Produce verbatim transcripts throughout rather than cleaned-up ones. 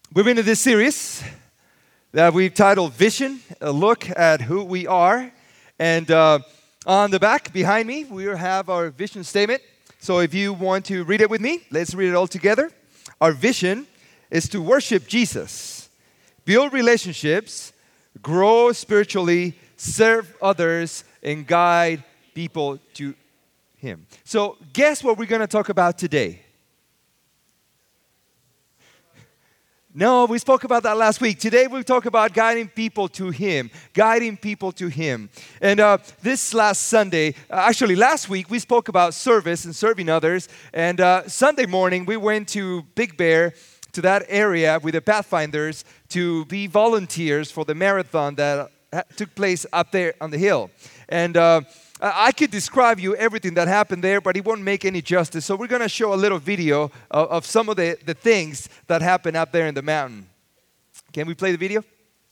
We've been in this series that we've titled Vision, a look at who we are. And uh, on the back behind me, we have our vision statement. So if you want to read it with me, let's read it all together. Our vision is to worship Jesus, build relationships, grow spiritually, serve others, and guide people to Him. So guess what we're going to talk about today? No, we spoke about that last week. Today we talk about guiding people to Him, guiding people to Him. And uh, this last Sunday, uh, actually last week, we spoke about service and serving others. And uh, Sunday morning, we went to Big Bear, to that area with the Pathfinders to be volunteers for the marathon that ha- took place up there on the hill. And uh, I could describe you everything that happened there, but it won't make any justice. So we're going to show a little video of, of some of the, the things that happened up there in the mountain. Can we play the video?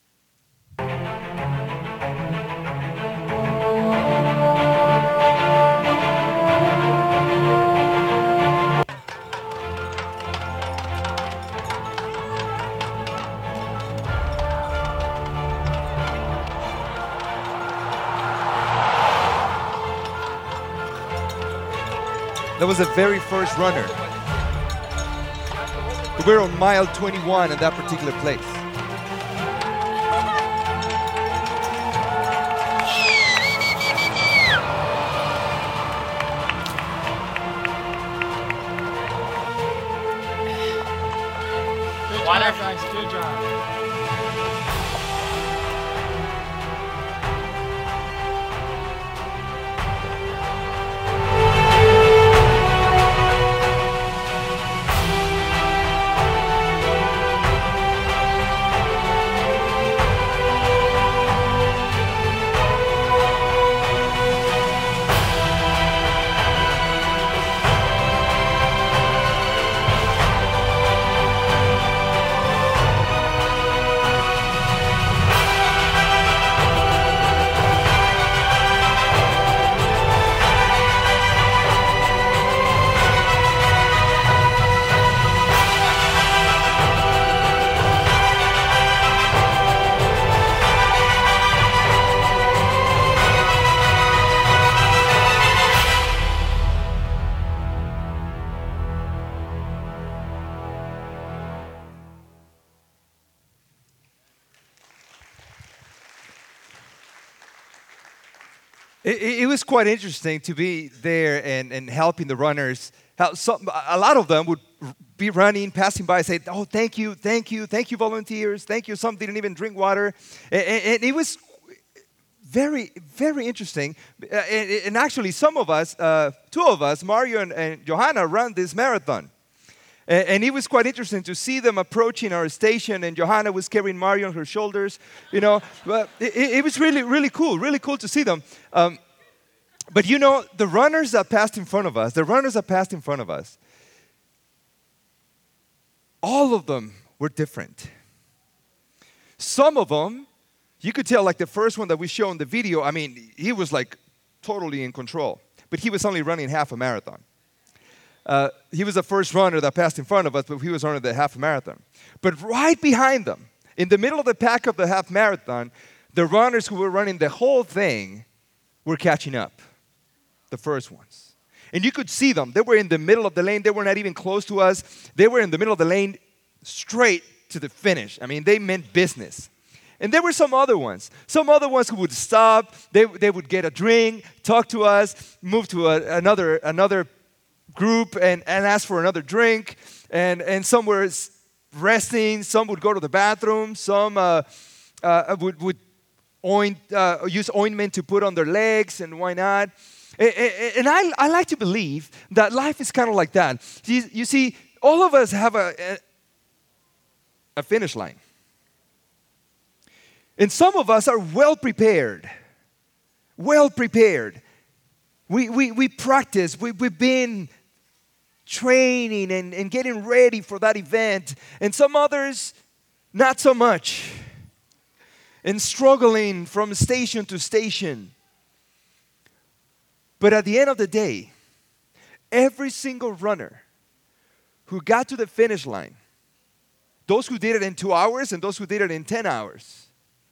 That was the very first runner. We're on mile twenty-one in that particular place. Good job, guys. Good job. It, it was quite interesting to be there and, and helping the runners. How some, a lot of them would be running, passing by, and say, "Oh, thank you, thank you, thank you, volunteers, thank you." Some didn't even drink water, and, and it was very, very interesting. And, and actually, some of us, uh, two of us, Mario and, and Johanna, run this marathon. And it was quite interesting to see them approaching our station, and Johanna was carrying Mario on her shoulders, you know. But it, it was really, really cool, really cool to see them. Um, but you know, the runners that passed in front of us, the runners that passed in front of us, all of them were different. Some of them, you could tell, like the first one that we show in the video, I mean, he was like totally in control, but he was only running half a marathon. Uh, he was the first runner that passed in front of us, but he was running the half marathon. But right behind them, in the middle of the pack of the half marathon, the runners who were running the whole thing were catching up, the first ones. And you could see them. They were in the middle of the lane. They were not even close to us. They were in the middle of the lane straight to the finish. I mean, they meant business. And there were some other ones. Some other ones who would stop. They, they would get a drink, talk to us, move to a, another another group and, and ask for another drink, and, and some were resting, some would go to the bathroom, some uh, uh, would, would oint, uh, use ointment to put on their legs, and why not? And, and I, I like to believe that life is kind of like that. You, you see, all of us have a, a, a finish line. And some of us are well prepared, well prepared. We, we, we practice, we, we've been training and, and getting ready for that event. And some others, not so much. And struggling from station to station. But at the end of the day, every single runner who got to the finish line those who did it in two hours and those who did it in ten hours.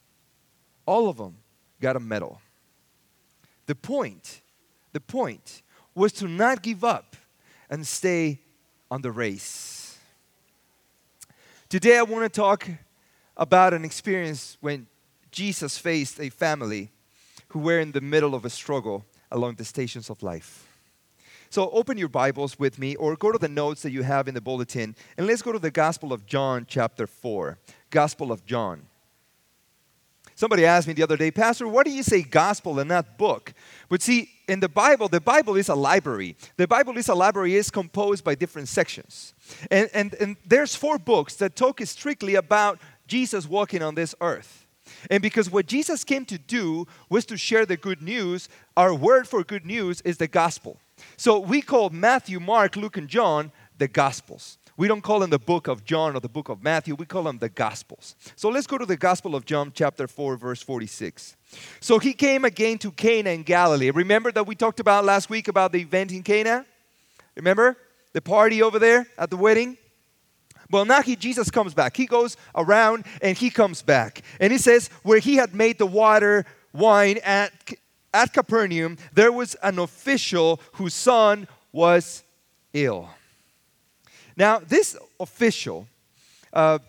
All of them got a medal. The point, the point was to not give up and stay on the race. Today I want to talk about an experience when Jesus faced a family who were in the middle of a struggle along the stations of life. So open your Bibles with me or go to the notes that you have in the bulletin and let's go to the Gospel of John chapter four. Gospel of John. Somebody asked me the other day, Pastor, why do you say gospel and not book? But see, in the Bible, the Bible is a library. The Bible is a library, is composed by different sections. And, and, and there's four books that talk strictly about Jesus walking on this earth. And because what Jesus came to do was to share the good news, our word for good news is the gospel. So we call Matthew, Mark, Luke, and John the Gospels. We don't call them the book of John or the book of Matthew. We call them the Gospels. So let's go to the Gospel of John, chapter four, verse forty-six. So he came again to Cana in Galilee. Remember that we talked about last week about the event in Cana? Remember? The party over there at the wedding? Well, now he, Jesus comes back. He goes around and he comes back. And he says, where he had made the water wine at, at Capernaum, there was an official whose son was ill. Now, this official, uh,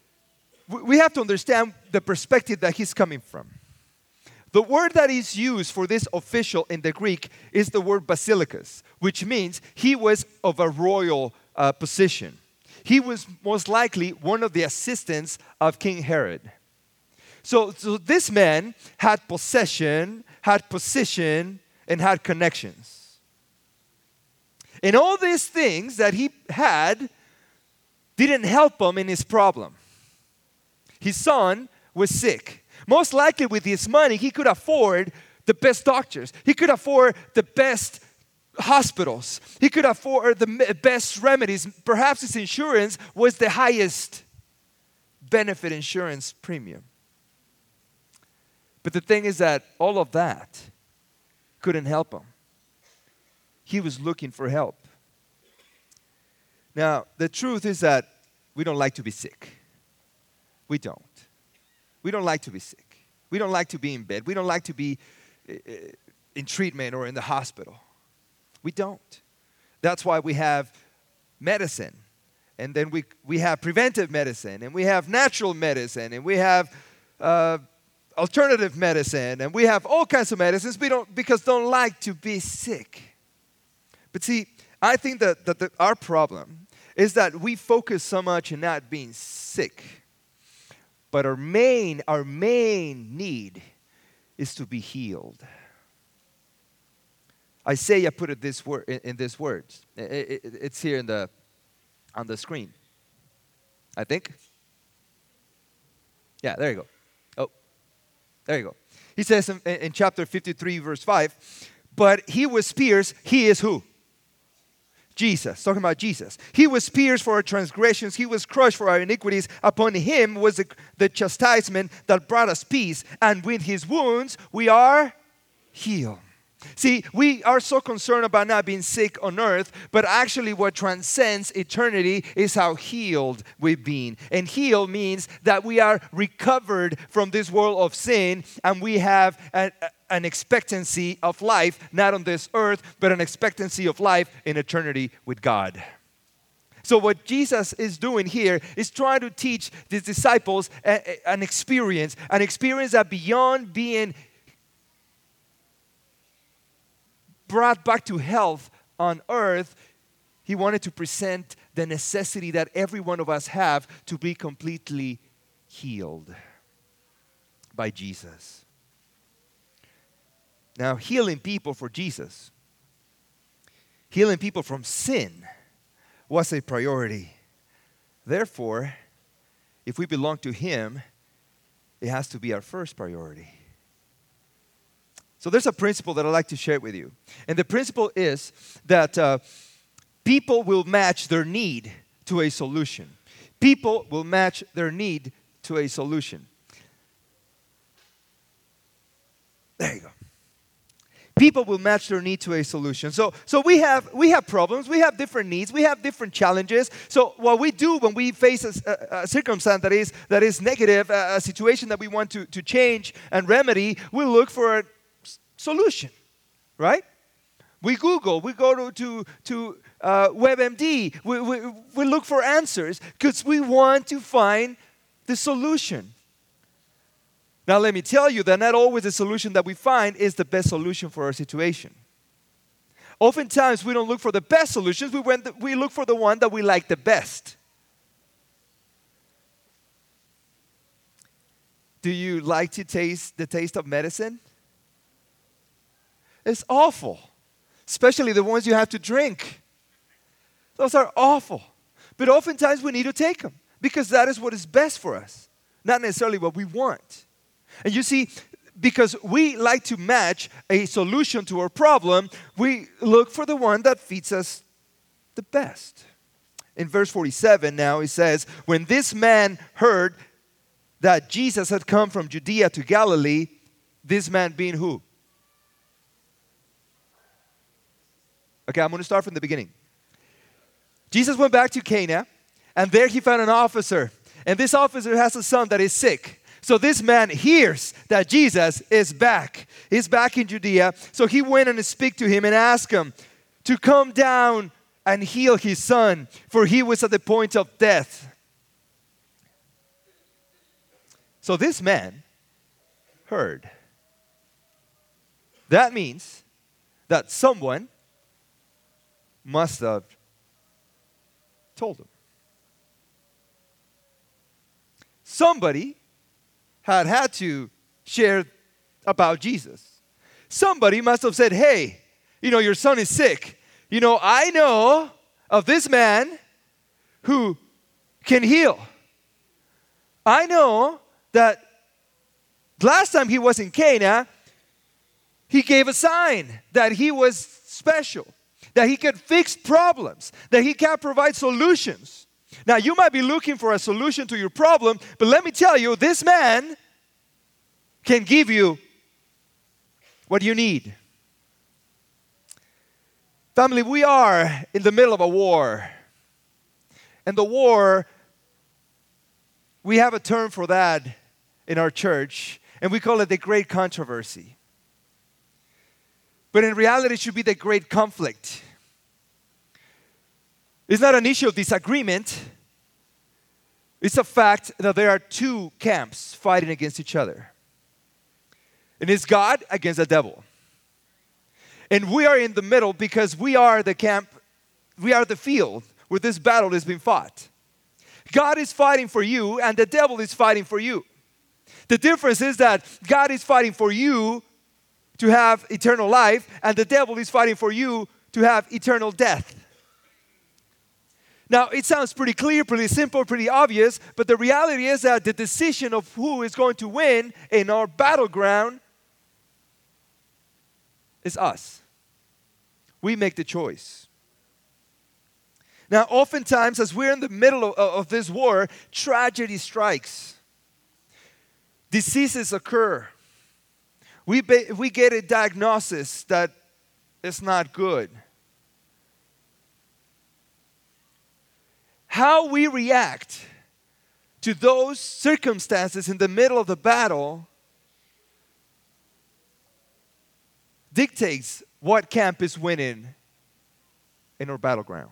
we have to understand the perspective that he's coming from. The word that is used for this official in the Greek is the word basilicus, which means he was of a royal uh, position. He was most likely one of the assistants of King Herod. So, so this man had possession, had position, and had connections. And all these things that he had didn't help him in his problem. His son was sick. Most likely with his money, he could afford the best doctors. He could afford the best hospitals. He could afford the best remedies. Perhaps his insurance was the highest benefit insurance premium. But the thing is that all of that couldn't help him. He was looking for help. Now, the truth is that we don't like to be sick. We don't. We don't like to be sick. We don't like to be in bed. We don't like to be in treatment or in the hospital. We don't. That's why we have medicine. And then we, we have preventive medicine. And we have natural medicine. And we have uh, alternative medicine. And we have all kinds of medicines we don't, because don't like to be sick. But see, I think that, that the, our problem is that we focus so much on not being sick. But our main, our main need is to be healed. Isaiah put it this word in, in these words. It, it, it's here in the on the screen. I think. Yeah, there you go. Oh, there you go. He says in, in chapter fifty-three, verse five, but he was pierced. He is who? Jesus, talking about Jesus. He was pierced for our transgressions. He was crushed for our iniquities. Upon him was the, the chastisement that brought us peace. And with his wounds, we are healed. See, we are so concerned about not being sick on earth, but actually what transcends eternity is how healed we've been. And healed means that we are recovered from this world of sin and we have an, an expectancy of life, not on this earth, but an expectancy of life in eternity with God. So what Jesus is doing here is trying to teach his disciples a, a, an experience, an experience that beyond being brought back to health on earth, he wanted to present the necessity that every one of us have to be completely healed by Jesus. Now, healing people for Jesus, healing people from sin was a priority. Therefore, if we belong to him, it has to be our first priority. So there's a principle that I'd like to share with you. And the principle is that uh, people will match their need to a solution. People will match their need to a solution. There you go. People will match their need to a solution. So, so we have we have problems, we have different needs, we have different challenges. So what we do when we face a, a, a circumstance that is that is negative, a, a situation that we want to, to change and remedy, we look for a s- solution, right? We Google, we go to to, to uh, WebMD, we, we, we look for answers because we want to find the solution. Now, let me tell you that not always the solution that we find is the best solution for our situation. Oftentimes, we don't look for the best solutions, we, went the, we look for the one that we like the best. Do you like to taste the taste of medicine? It's awful, especially the ones you have to drink. Those are awful. But oftentimes, we need to take them because that is what is best for us, not necessarily what we want. And you see, because we like to match a solution to our problem, we look for the one that fits us the best. In verse forty-seven now, it says, when this man heard that Jesus had come from Judea to Galilee, this man being who? Okay, I'm going to start from the beginning. Jesus went back to Cana, and there he found an officer. And this officer has a son that is sick. So this man hears that Jesus is back. He's back in Judea. So he went and spoke to him and asked him to come down and heal his son, for he was at the point of death. So this man heard. That means that someone must have told him. Somebody had had to share about Jesus. Somebody must have said, hey, you know, your son is sick. You know, I know of this man who can heal. I know that last time he was in Cana, he gave a sign that he was special, that he could fix problems, that he can provide solutions. Now, you might be looking for a solution to your problem, but let me tell you, this man can give you what you need. Family, we are in the middle of a war. And the war, we have a term for that in our church, and we call it the great controversy. But in reality, it should be the great conflict. It's not an issue of disagreement. It's a fact that there are two camps fighting against each other. And it's God against the devil. And we are in the middle because we are the camp, we are the field where this battle is being fought. God is fighting for you and the devil is fighting for you. The difference is that God is fighting for you to have eternal life and the devil is fighting for you to have eternal death. Now, it sounds pretty clear, pretty simple, pretty obvious, but the reality is that the decision of who is going to win in our battleground is us. We make the choice. Now, oftentimes, as we're in the middle of, of this war, tragedy strikes. Diseases occur. We, be, we get a diagnosis that is not good. How we react to those circumstances in the middle of the battle dictates what camp is winning in our battleground.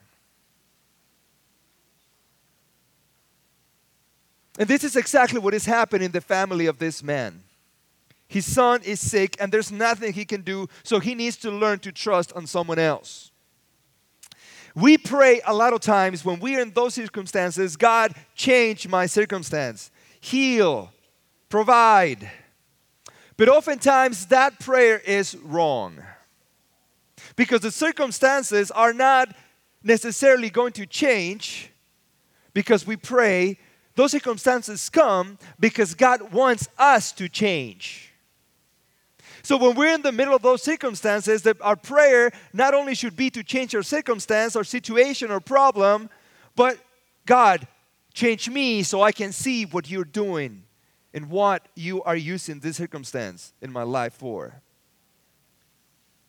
And this is exactly what is happening in the family of this man. His son is sick and there's nothing he can do, so he needs to learn to trust on someone else. We pray a lot of times when we are in those circumstances, God, change my circumstance, heal, provide. But oftentimes that prayer is wrong because the circumstances are not necessarily going to change because we pray. Those circumstances come because God wants us to change. So when we're in the middle of those circumstances, that our prayer not only should be to change our circumstance or situation or problem, but God, change me so I can see what you're doing and what you are using this circumstance in my life for.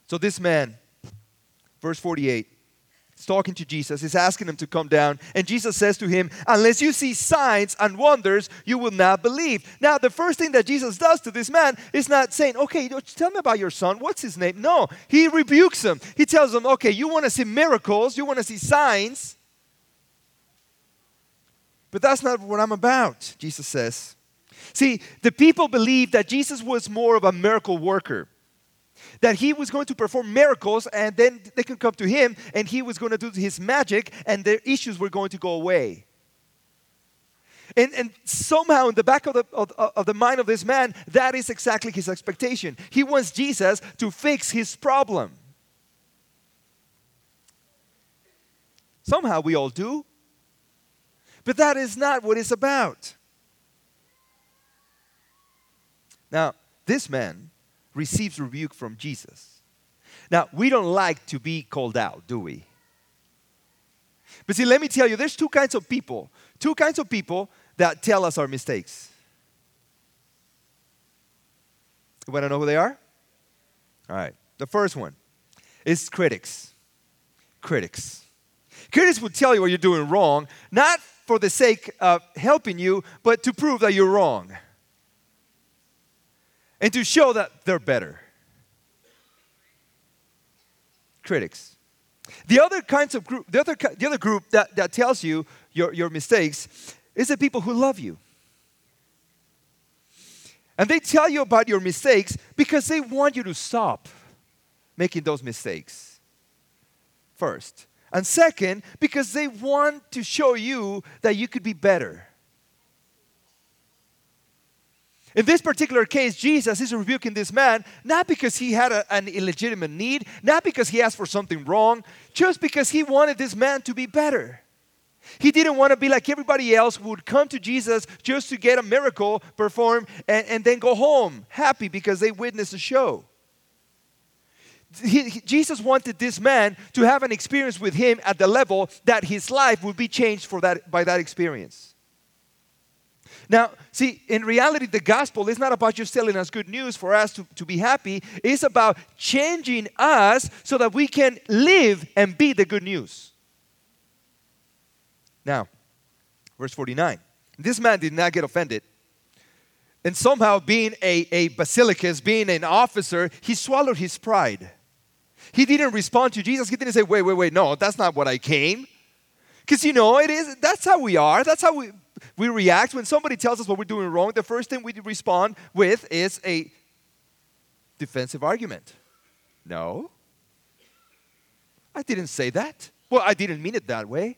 So this man, verse forty-eight, is talking to Jesus. He's asking him to come down. And Jesus says to him, unless you see signs and wonders, you will not believe. Now, the first thing that Jesus does to this man is not saying, okay, tell me about your son. What's his name? No, he rebukes him. He tells him, okay, you want to see miracles. You want to see signs. But that's not what I'm about, Jesus says. See, the people believed that Jesus was more of a miracle worker. That he was going to perform miracles and then they could come to him and he was going to do his magic and their issues were going to go away. And, and somehow in the back of the, of, of the mind of this man, that is exactly his expectation. He wants Jesus to fix his problem. Somehow we all do. But that is not what it's about. Now, this man receives rebuke from Jesus. Now, we don't like to be called out, do we? But see, let me tell you, there's two kinds of people. Two kinds of people that tell us our mistakes. You want to know who they are? All right. The first one is critics. Critics. Critics will tell you what you're doing wrong, not for the sake of helping you, but to prove that you're wrong. And to show that they're better. Critics. The other kinds of group, the other, the other group that, that tells you your, your mistakes is the people who love you. And they tell you about your mistakes because they want you to stop making those mistakes. First. And second, because they want to show you that you could be better. In this particular case, Jesus is rebuking this man, not because he had a, an illegitimate need, not because he asked for something wrong, just because he wanted this man to be better. He didn't want to be like everybody else who would come to Jesus just to get a miracle performed and, and then go home happy because they witnessed a show. He, he, Jesus wanted this man to have an experience with him at the level that his life would be changed for that, by that experience. Now, see, in reality, the gospel is not about just telling us good news for us to, to be happy. It's about changing us so that we can live and be the good news. Now, verse forty-nine. This man did not get offended. And somehow, being a, a basilicus, being an officer, he swallowed his pride. He didn't respond to Jesus. He didn't say, wait, wait, wait, no, that's not what I came. Because, you know, it is, that's how we are. That's how we... We react when somebody tells us what we're doing wrong. The first thing we respond with is a defensive argument. No, I didn't say that. Well, I didn't mean it that way.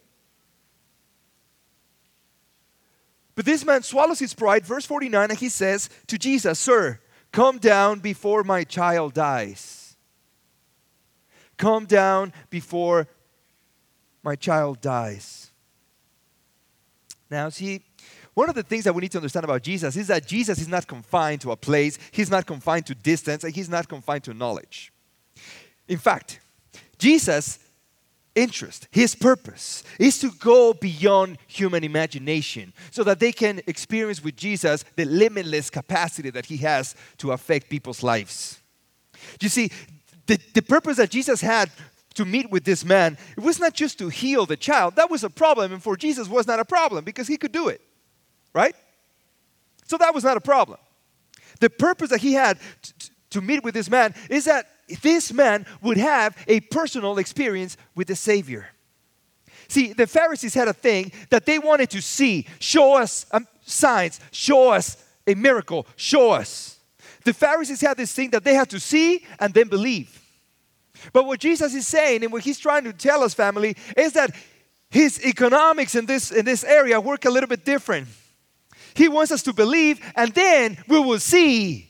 But this man swallows his pride. Verse forty-nine, and he says to Jesus, "Sir, come down before my child dies. Come down before my child dies." Now, see, one of the things that we need to understand about Jesus is that Jesus is not confined to a place, he's not confined to distance, and he's not confined to knowledge. In fact, Jesus' interest, his purpose, is to go beyond human imagination so that they can experience with Jesus the limitless capacity that he has to affect people's lives. You see, the, the purpose that Jesus had to meet with this man, it was not just to heal the child. That was a problem, and for Jesus was not a problem because he could do it, right? So that was not a problem. The purpose that he had t- t- to meet with this man is that this man would have a personal experience with the Savior. See, the Pharisees had a thing that they wanted to see, show us um, signs, show us a miracle, show us. The Pharisees had this thing that they had to see and then believe. But what Jesus is saying and what he's trying to tell us, family, is that his economics in this, in this area work a little bit different. He wants us to believe and then we will see.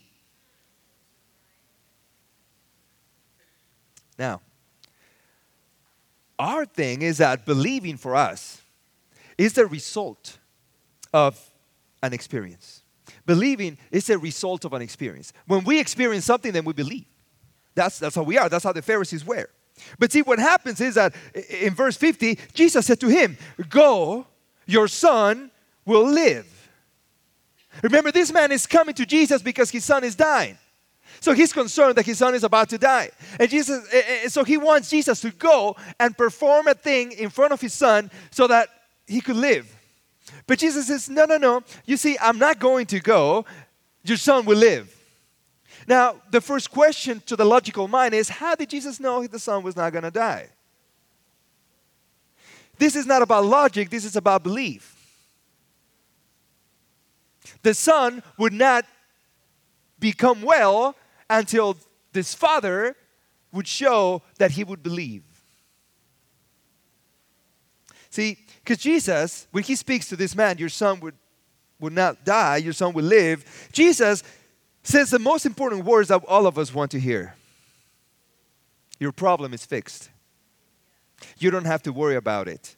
Now, our thing is that believing for us is the result of an experience. Believing is a result of an experience. When we experience something, then we believe. That's, that's how we are. That's how the Pharisees were. But see, what happens is that in verse fifty, Jesus said to him, "Go, your son will live." Remember, this man is coming to Jesus because his son is dying. So he's concerned that his son is about to die. And Jesus, so he wants Jesus to go and perform a thing in front of his son so that he could live. But Jesus says, no, no, no. You see, I'm not going to go. Your son will live. Now, the first question to the logical mind is, how did Jesus know the son was not going to die? This is not about logic. This is about belief. The son would not become well until this father would show that he would believe. See, because Jesus, when he speaks to this man, your son would, would not die, your son will live. Jesus says the most important words that all of us want to hear. Your problem is fixed. You don't have to worry about it.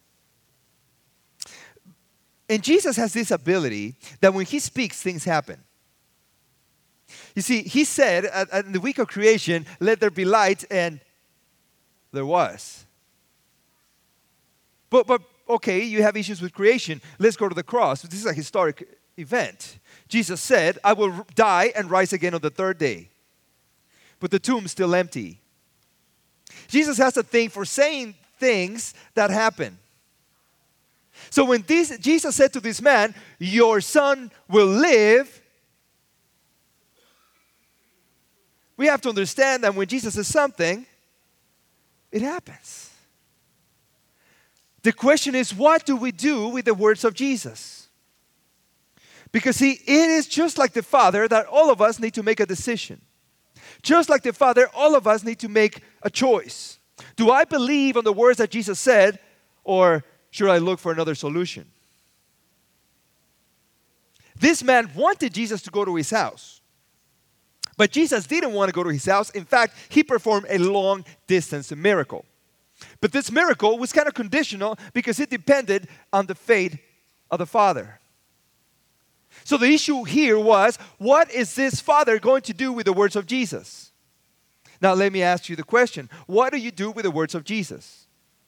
And Jesus has this ability that when he speaks, things happen. You see, he said at, at the week of creation, let there be light, and there was. But, but okay, you have issues with creation. Let's go to the cross. This is a historic event. Jesus said, I will die and rise again on the third day. But the tomb's still empty. Jesus has a thing for saying things that happen. So when this, Jesus said to this man, your son will live, we have to understand that when Jesus says something, it happens. The question is, what do we do with the words of Jesus? Because see, it is just like the Father that all of us need to make a decision. Just like the Father, all of us need to make a choice. Do I believe on the words that Jesus said, or should I look for another solution? This man wanted Jesus to go to his house. But Jesus didn't want to go to his house. In fact, he performed a long distance miracle. But this miracle was kind of conditional because it depended on the faith of the Father. So the issue here was, what is this Father going to do with the words of Jesus? Now let me ask you the question. What do you do with the words of Jesus?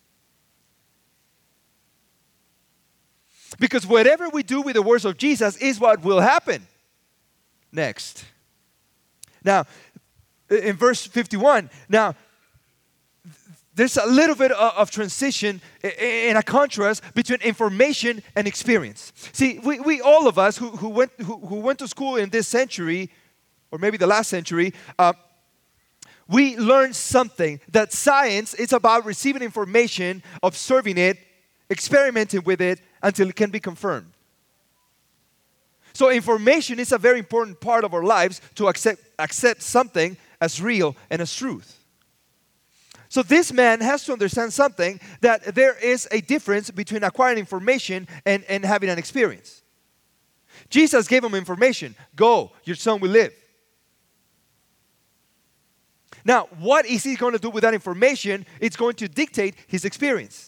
Because whatever we do with the words of Jesus is what will happen next. Now, in verse fifty-one, now, there's a little bit of transition and a contrast between information and experience. See, we, we all of us who, who, went, who, who went to school in this century, or maybe the last century, uh, we learned something, that science is about receiving information, observing it, experimenting with it until it can be confirmed. So information is a very important part of our lives to accept, accept something as real and as truth. So this man has to understand something, that there is a difference between acquiring information and, and having an experience. Jesus gave him information. Go, your son will live. Now, what is he going to do with that information? It's going to dictate his experience.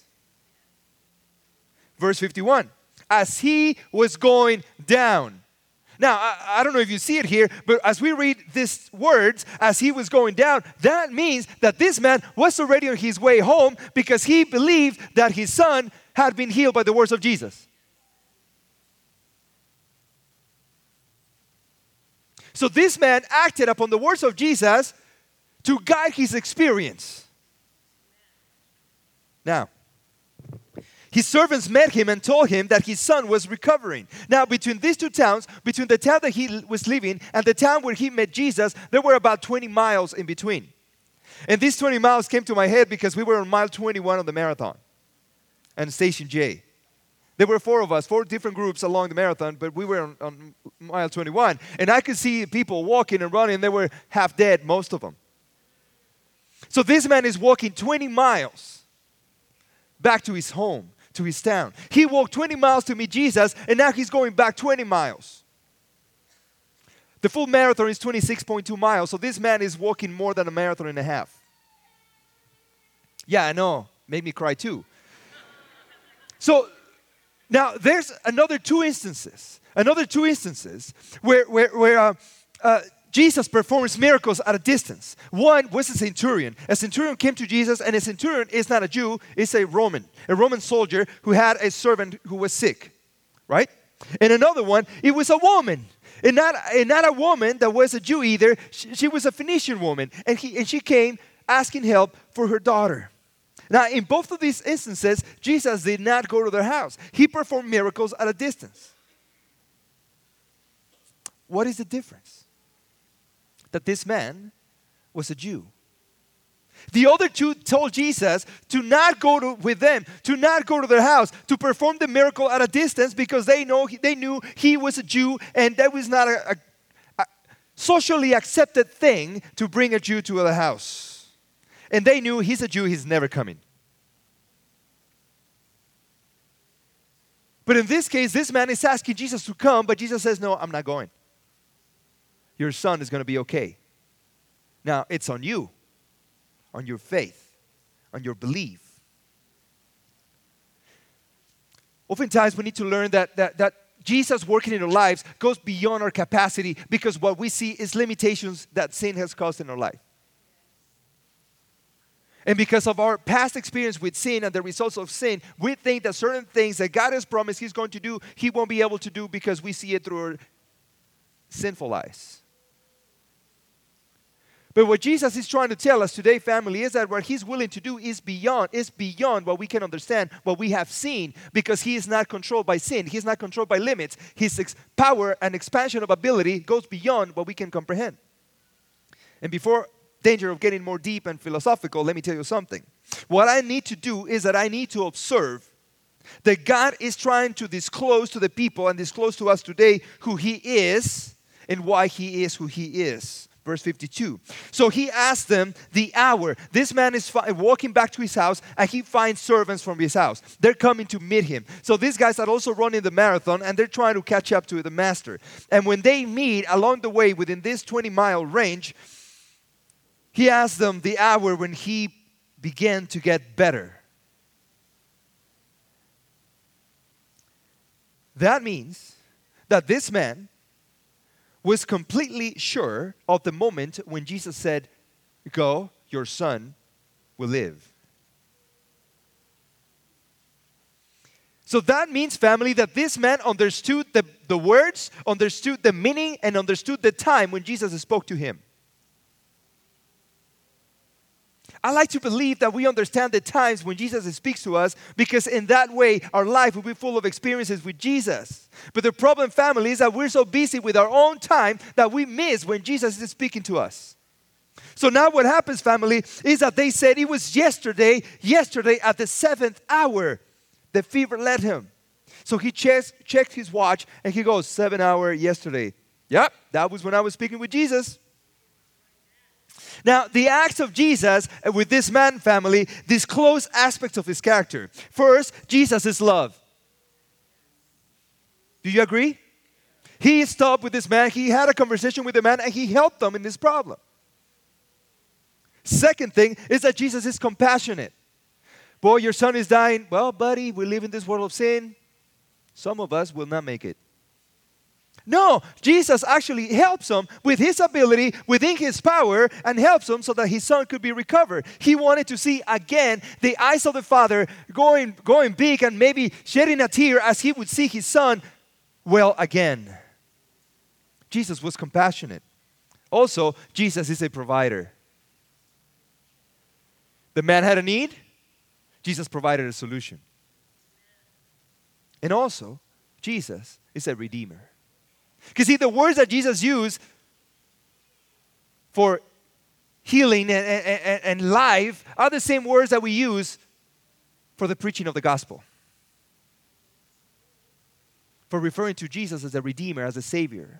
Verse fifty-one. As he was going down. Now, I, I don't know if you see it here, but as we read these words, as he was going down, that means that this man was already on his way home because he believed that his son had been healed by the words of Jesus. So this man acted upon the words of Jesus to guide his experience. Now, his servants met him and told him that his son was recovering. Now, between these two towns, between the town that he was living and the town where he met Jesus, there were about twenty miles in between. And these twenty miles came to my head because we were on mile twenty-one of the marathon and Station J. There were four of us, four different groups along the marathon, but we were on, on mile twenty-one. And I could see people walking and running. They were half dead, most of them. So this man is walking twenty miles back to his home, to his town. He walked twenty miles to meet Jesus, and now he's going back twenty miles. The full marathon is twenty-six point two miles, so this man is walking more than a marathon and a half. Yeah, I know. Made me cry too. So, now there's another two instances, another two instances where, where, where uh, uh, Jesus performs miracles at a distance. One was a centurion. A centurion came to Jesus, and a centurion is not a Jew, it's a Roman, a Roman soldier who had a servant who was sick, right? And another one, it was a woman. And not, and not a woman that was a Jew either. She, she was a Phoenician woman. And, he, and she came asking help for her daughter. Now, in both of these instances, Jesus did not go to their house. He performed miracles at a distance. What is the difference? That this man was a Jew. The other two told Jesus to not go to, with them, to not go to their house, to perform the miracle at a distance because they know they knew he was a Jew and that was not a, a, a socially accepted thing to bring a Jew to the house. And they knew he's a Jew, he's never coming. But in this case, this man is asking Jesus to come, but Jesus says, no, I'm not going. Your son is going to be okay. Now, it's on you, on your faith, on your belief. Oftentimes, we need to learn that, that, that Jesus working in our lives goes beyond our capacity because what we see is limitations that sin has caused in our life. And because of our past experience with sin and the results of sin, we think that certain things that God has promised He's going to do, He won't be able to do because we see it through our sinful eyes. But what Jesus is trying to tell us today, family, is that what He's willing to do is beyond, is beyond what we can understand, what we have seen, because He is not controlled by sin. He's not controlled by limits. His ex- power and expansion of ability goes beyond what we can comprehend. And before danger of getting more deep and philosophical, let me tell you something. What I need to do is that I need to observe that God is trying to disclose to the people and disclose to us today who He is and why He is who He is. Verse fifty-two. So He asked them the hour. This man is fi- walking back to his house and he finds servants from his house. They're coming to meet him. So these guys are also running the marathon and they're trying to catch up to the master. And when they meet along the way within this twenty mile range, He asked them the hour when he began to get better. That means that this man was completely sure of the moment when Jesus said, "Go, your son will live." So that means, family, that this man understood the, the words, understood the meaning, and understood the time when Jesus spoke to him. I like to believe that we understand the times when Jesus speaks to us because in that way our life will be full of experiences with Jesus. But the problem, family, is that we're so busy with our own time that we miss when Jesus is speaking to us. So now what happens, family, is that they said it was yesterday, yesterday at the seventh hour, the fever led him. So he checks, checked his watch and he goes, seven hour yesterday. Yep, that was when I was speaking with Jesus. Now, the acts of Jesus with this man family disclose aspects of his character. First, Jesus is love. Do you agree? He stopped with this man, he had a conversation with the man, and he helped them in this problem. Second thing is that Jesus is compassionate. Boy, your son is dying. Well, buddy, we live in this world of sin. Some of us will not make it. No, Jesus actually helps him with his ability, within his power, and helps him so that his son could be recovered. He wanted to see again the eyes of the Father going, going big and maybe shedding a tear as he would see his son well again. Jesus was compassionate. Also, Jesus is a provider. The man had a need. Jesus provided a solution. And also, Jesus is a redeemer. Because see, the words that Jesus used for healing and, and, and life are the same words that we use for the preaching of the gospel. For referring to Jesus as a redeemer, as a savior.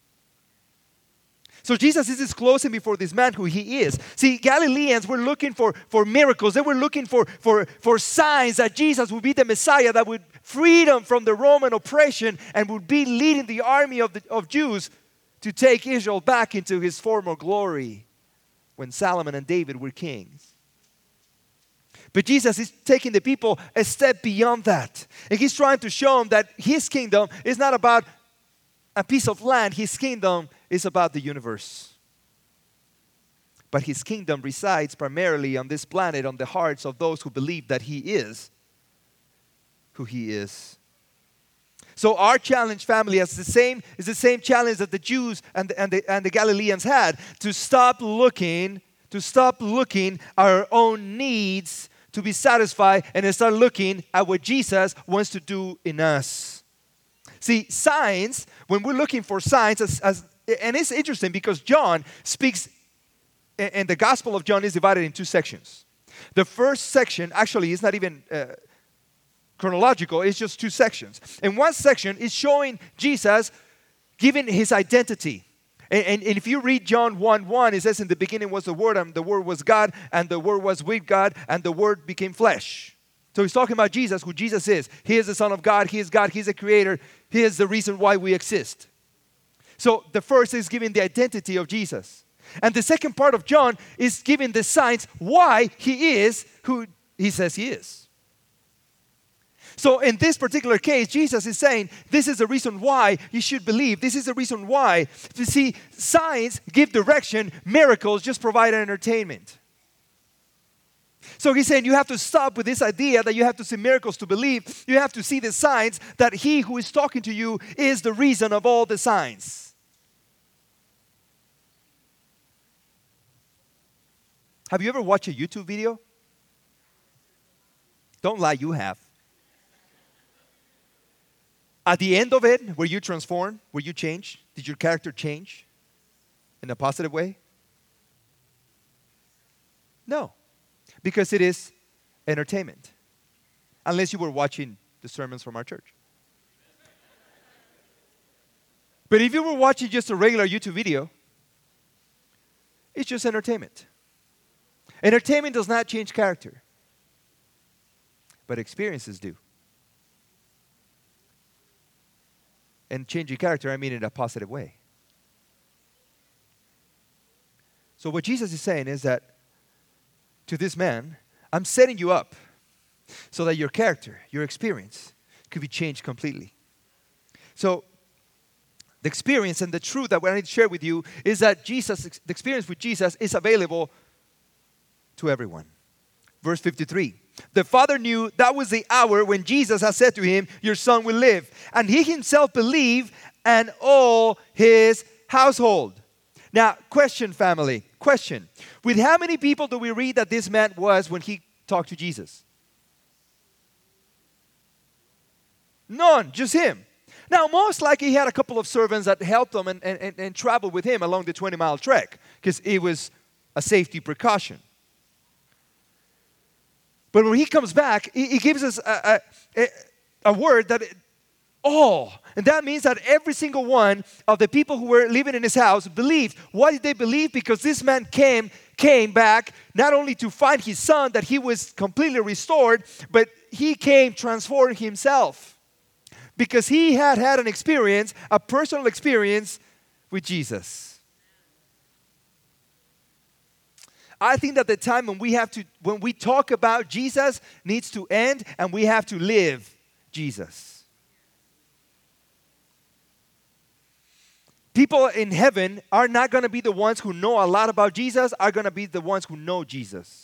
So Jesus is disclosing before this man who he is. See, Galileans were looking for, for miracles. They were looking for, for, for signs that Jesus would be the Messiah that would free them from the Roman oppression and would be leading the army of, the, of Jews to take Israel back into his former glory when Solomon and David were kings. But Jesus is taking the people a step beyond that. And he's trying to show them that his kingdom is not about a piece of land. His kingdom is about the universe. But his kingdom resides primarily on this planet, on the hearts of those who believe that he is who he is. So our challenge, family, is the same, is the same challenge that the Jews and the, and, the, and the Galileans had, to stop looking, to stop looking at our own needs to be satisfied and start looking at what Jesus wants to do in us. See, signs, when we're looking for signs, as, as, and it's interesting because John speaks, and the Gospel of John is divided in two sections. The first section actually is not even uh, chronological, it's just two sections. And one section is showing Jesus giving his identity. And, and, and if you read John one one, it says, in the beginning was the Word, and the Word was God, and the Word was with God, and the Word became flesh. So he's talking about Jesus, who Jesus is. He is the Son of God, He is God, He's a creator, He is the reason why we exist. So the first is giving the identity of Jesus. And the second part of John is giving the signs why He is who He says He is. So in this particular case, Jesus is saying, this is the reason why you should believe. This is the reason why. You see, signs give direction, miracles just provide entertainment. So he's saying you have to stop with this idea that you have to see miracles to believe. You have to see the signs that He who is talking to you is the reason of all the signs. Have you ever watched a YouTube video? Don't lie, you have. At the end of it, were you transformed? Were you changed? Did your character change in a positive way? No, because it is entertainment. Unless you were watching the sermons from our church. But if you were watching just a regular YouTube video, it's just entertainment. Entertainment does not change character, but experiences do. And changing character, I mean in a positive way. So what Jesus is saying is that to this man, I'm setting you up so that your character, your experience could be changed completely. So the experience and the truth that I need to share with you is that Jesus, the experience with Jesus is available to everyone. Verse fifty-three. The Father knew that was the hour when Jesus had said to him, your son will live. And he himself believed, and all his household. Now, question, family, question. With how many people do we read that this man was when he talked to Jesus? None, just him. Now, most likely he had a couple of servants that helped him and, and, and traveled with him along the twenty-mile trek because it was a safety precaution. But when he comes back, he, he gives us a, a, a word that all. And that means that every single one of the people who were living in his house believed. Why did they believe? Because this man came, came back not only to find his son, that he was completely restored, but he came transformed himself. Because he had had an experience, a personal experience with Jesus. I think that the time when we have to, when we talk about Jesus needs to end and we have to live Jesus. People in heaven are not going to be the ones who know a lot about Jesus, are going to be the ones who know Jesus.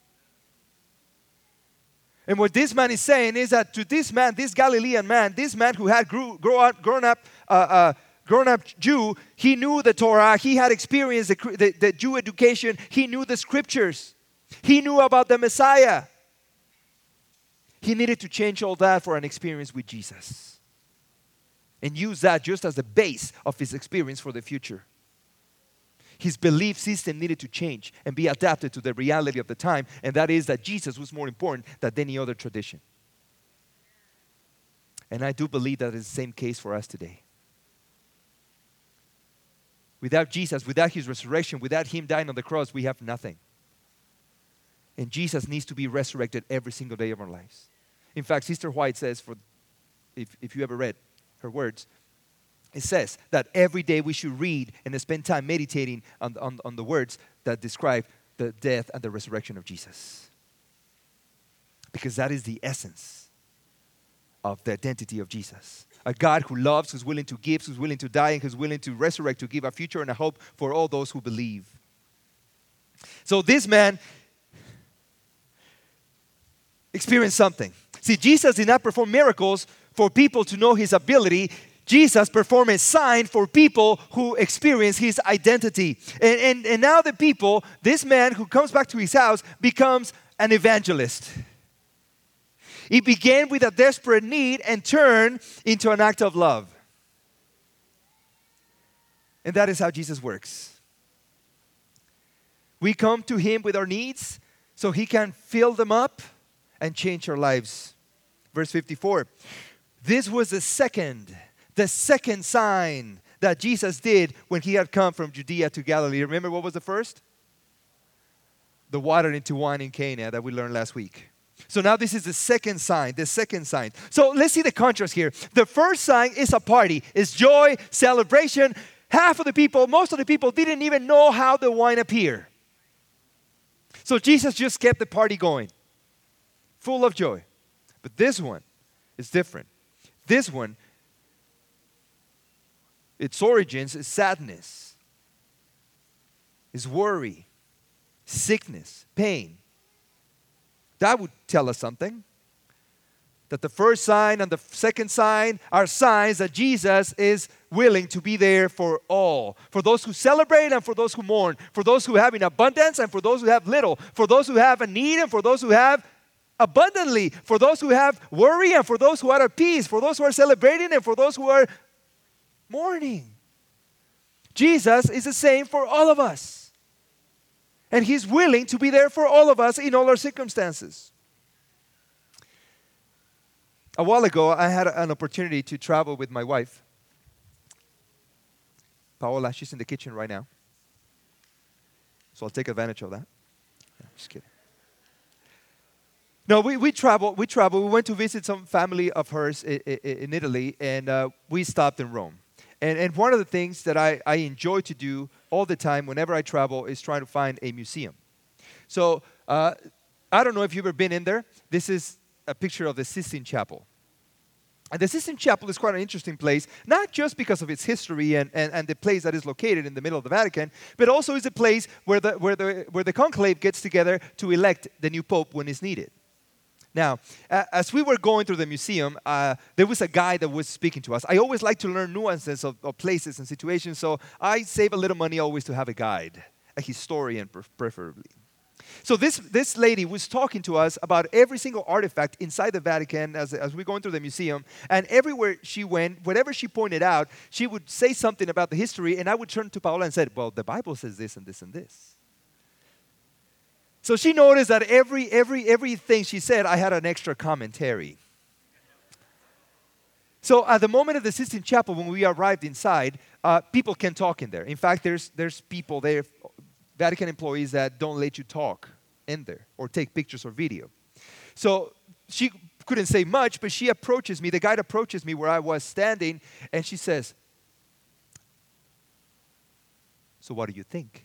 And what this man is saying is that to this man, this Galilean man, this man who had grew, grow up, grown up, uh, uh, grown-up Jew, he knew the Torah, he had experienced the, the, the Jew education, he knew the scriptures, he knew about the Messiah. He needed to change all that for an experience with Jesus and use that just as the base of his experience for the future. His belief system needed to change and be adapted to the reality of the time, and that is that Jesus was more important than any other tradition. And I do believe that is the same case for us today. Without Jesus, without His resurrection, without Him dying on the cross, we have nothing. And Jesus needs to be resurrected every single day of our lives. In fact, Sister White says, for if, if you ever read her words, it says that every day we should read and spend time meditating on, on, on the words that describe the death and the resurrection of Jesus. Because that is the essence of the identity of Jesus. A God who loves, who's willing to give, who's willing to die, and who's willing to resurrect to give a future and a hope for all those who believe. So this man experienced something. See, Jesus did not perform miracles for for people to know his ability, Jesus performed a sign for people who experience his identity. And, and, and now the people, this man who comes back to his house becomes an evangelist. It began with a desperate need and turned into an act of love. And that is how Jesus works. We come to him with our needs so he can fill them up and change our lives. Verse fifty-four. This was the second, the second sign that Jesus did when he had come from Judea to Galilee. Remember what was the first? The water into wine in Cana that we learned last week. So now this is the second sign, the second sign. So let's see the contrast here. The first sign is a party. It's joy, celebration. Half of the people, most of the people didn't even know how the wine appeared. So Jesus just kept the party going, full of joy. But this one is different. This one, its origins is sadness, is worry, sickness, pain. That would tell us something. That the first sign and the second sign are signs that Jesus is willing to be there for all. For those who celebrate and for those who mourn. For those who have in abundance and for those who have little. For those who have a need and for those who have abundantly. For those who have worry and for those who are at peace. For those who are celebrating and for those who are mourning. Jesus is the same for all of us. And he's willing to be there for all of us in all our circumstances. A while ago, I had an opportunity to travel with my wife. Paola, she's in the kitchen right now. So I'll take advantage of that. No, just kidding. No, we, we traveled. We traveled. We went to visit some family of hers in, in, in Italy, and uh, we stopped in Rome. And, and one of the things that I, I enjoy to do all the time whenever I travel is trying to find a museum. So uh, I don't know if you've ever been in there. This is a picture of the Sistine Chapel. And the Sistine Chapel is quite an interesting place, not just because of its history and, and, and the place that is located in the middle of the Vatican, but also is a place where the, where, the, where the conclave gets together to elect the new pope when it's needed. Now, uh, as we were going through the museum, uh, there was a guy that was speaking to us. I always like to learn nuances of, of places and situations, so I save a little money always to have a guide, a historian preferably. So this, this lady was talking to us about every single artifact inside the Vatican as, as we're going through the museum. And everywhere she went, whatever she pointed out, she would say something about the history. And I would turn to Paola and say, well, the Bible says this and this and this. So she noticed that every, every, everything she said, I had an extra commentary. So at the moment of the Sistine Chapel, when we arrived inside, uh, people can talk in there. In fact, there's, there's people there, Vatican employees that don't let you talk in there or take pictures or video. So she couldn't say much, but she approaches me. The guide approaches me where I was standing, and she says, so what do you think?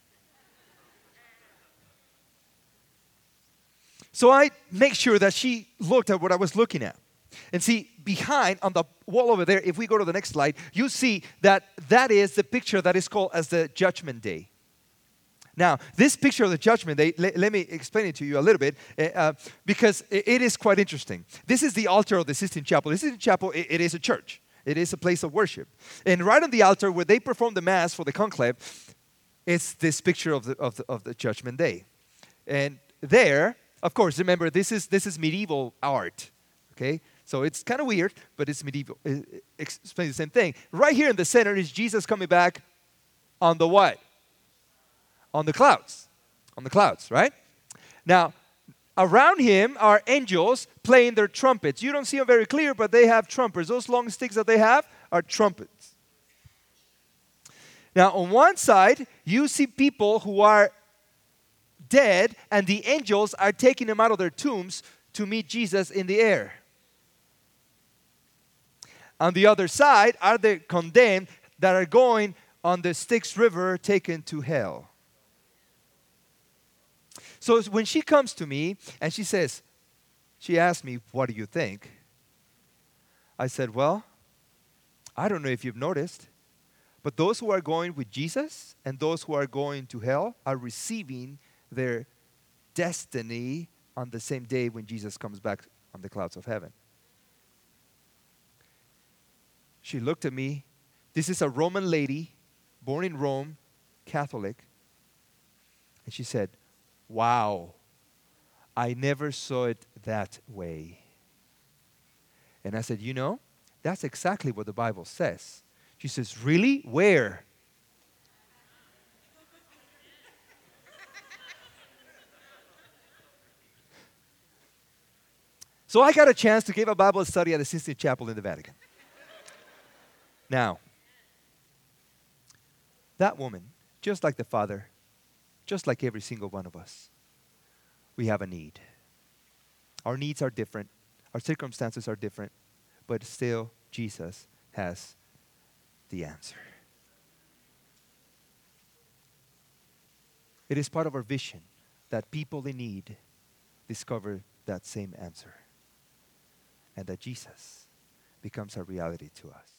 So I make sure that she looked at what I was looking at. And see, behind on the wall over there, if we go to the next slide, you see that that is the picture that is called as the Judgment Day. Now, this picture of the Judgment Day, let, let me explain it to you a little bit, uh, because it, it is quite interesting. This is the altar of the Sistine Chapel. The Sistine Chapel, it, it is a church. It is a place of worship. And right on the altar where they perform the Mass for the conclave, it's this picture of the, of the, of the Judgment Day. And there, of course, remember, this is, this is medieval art, okay? So it's kind of weird, but it's medieval. It explains the same thing. Right here in the center is Jesus coming back on the what? On the clouds. On the clouds, right? Now, around him are angels playing their trumpets. You don't see them very clear, but they have trumpets. Those long sticks that they have are trumpets. Now, on one side, you see people who are dead, and the angels are taking them out of their tombs to meet Jesus in the air. On the other side are the condemned that are going on the Styx River taken to hell. So when she comes to me and she says, she asked me, what do you think? I said, well, I don't know if you've noticed, but those who are going with Jesus and those who are going to hell are receiving their destiny on the same day when Jesus comes back on the clouds of heaven. She looked at me. This is a Roman lady, born in Rome, Catholic. And she said, wow, I never saw it that way. And I said, you know, that's exactly what the Bible says. She says, really? Where? So I got a chance to give a Bible study at the Sistine Chapel in the Vatican. Now, that woman, just like the Father, just like every single one of us, we have a need. Our needs are different. Our circumstances are different. But still, Jesus has the answer. It is part of our vision that people in need discover that same answer, and that Jesus becomes a reality to us.